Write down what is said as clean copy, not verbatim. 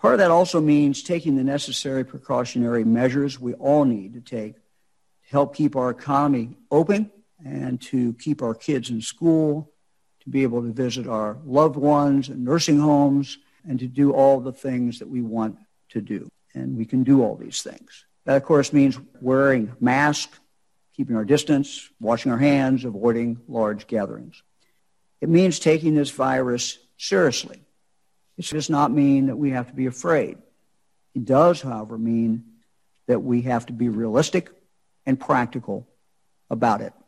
Part of that also means taking the necessary precautionary measures we all need to take to help keep our economy open and to keep our kids in school, to be able to visit our loved ones in nursing homes, and to do all the things that we want to do. And we can do all these things. That, of course, means wearing masks, keeping our distance, washing our hands, avoiding large gatherings. It means taking this virus seriously. It does not mean that we have to be afraid. It does, however, mean that we have to be realistic and practical about it.